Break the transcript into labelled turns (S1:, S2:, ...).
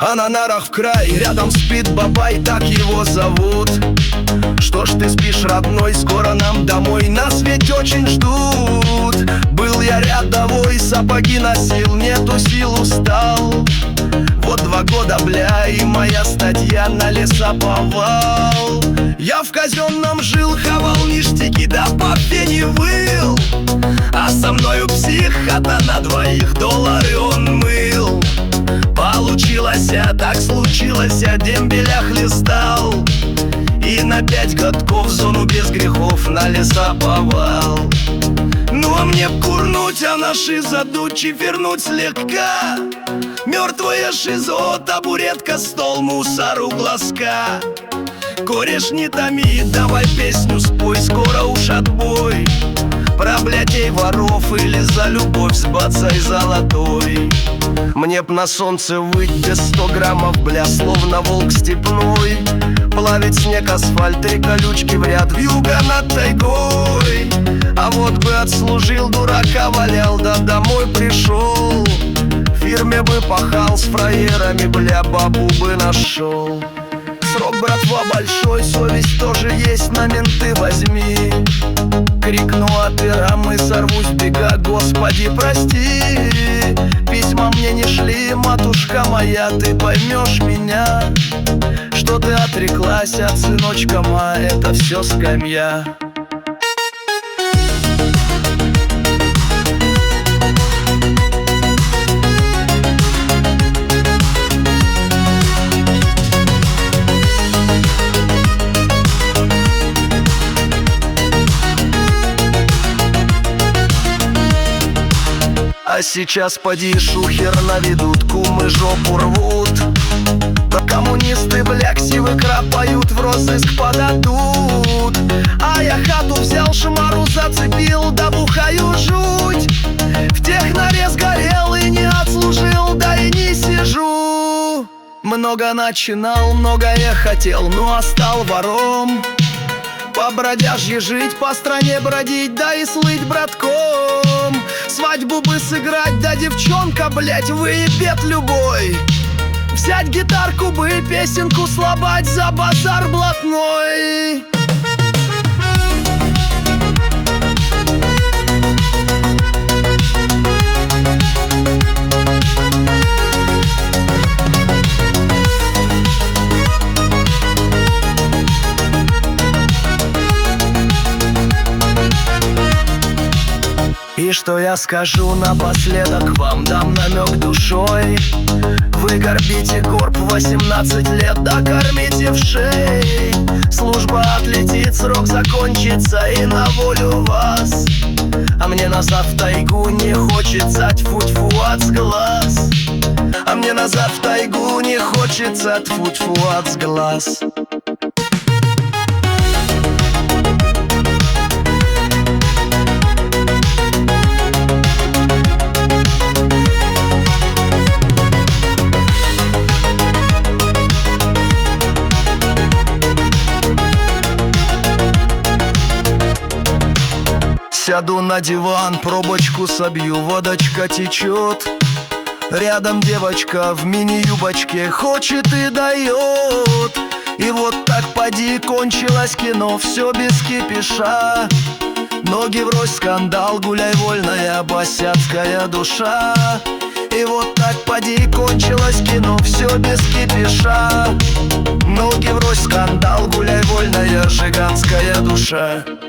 S1: А на нарах в край рядом спит бабай, так его зовут. Что ж ты спишь, родной, скоро нам домой, нас ведь очень ждут. Был я рядовой, сапоги носил, нету сил, устал. Вот 2 года, бля, и моя статья на лесоповал. Я в казенном жил, хавал ништяки, да по пене выл. А со мною псих-хата на 2 доллары он мыл. Получилось, так случилось, дембеля хлестал. И на 5 годков в зону без грехов на лесоповал. Ну а мне б курнуть, а на шизо дучи вернуть слегка. Мертвая шизо, табуретка, стол, мусор у глазка. Кореш, не томи, давай песню спой, скоро уж отбой. Про блядей, воров или за любовь с бацай золотой. Мне б на солнце выть без 100 граммов, бля, словно волк степной. Плавить снег, асфальт и колючки в ряд, вьюга над тайгой. А вот бы отслужил, дурака валял, да домой пришел. В фирме бы пахал с фраерами, бля, бабу бы нашел. Срок, братва, большой, совесть тоже есть, на менты возьми. Крикну операм и сорвусь бега, господи, прости. Письма мне не шли, матушка моя, ты поймешь меня. Что ты отреклась от сыночка моя, это все скамья. А сейчас поди шухер наведут, кумы жопу рвут. Да коммунисты, бля, ксивы крапают, в розыск подадут. А я хату взял, шмару зацепил, да бухаю жуть. В техноре сгорел и не отслужил, да и не сижу. Много начинал, многое хотел, но стал вором. По бродяжье жить, по стране бродить, да и слыть братком. Свадьбу бы сыграть, да девчонка, блять, выебет любой. Взять гитарку бы, песенку слабать за базар блатной. И что я скажу напоследок, вам дам намек душой. Вы горбите горб 18 лет, да кормите в шей. Служба отлетит, срок закончится и на волю вас. А мне назад в тайгу не хочется, тьфу-тьфу от сглаз. А мне назад в тайгу не хочется, тьфу-тьфу от сглаз. Сяду на диван, пробочку собью, водочка течет. Рядом девочка в мини-юбочке хочет и дает. И вот так поди, кончилось кино, все без кипиша. Ноги врозь, скандал, гуляй вольная босяцкая душа. И вот так поди, кончилось кино, все без кипиша. Ноги врозь, скандал, гуляй вольная жиганская душа.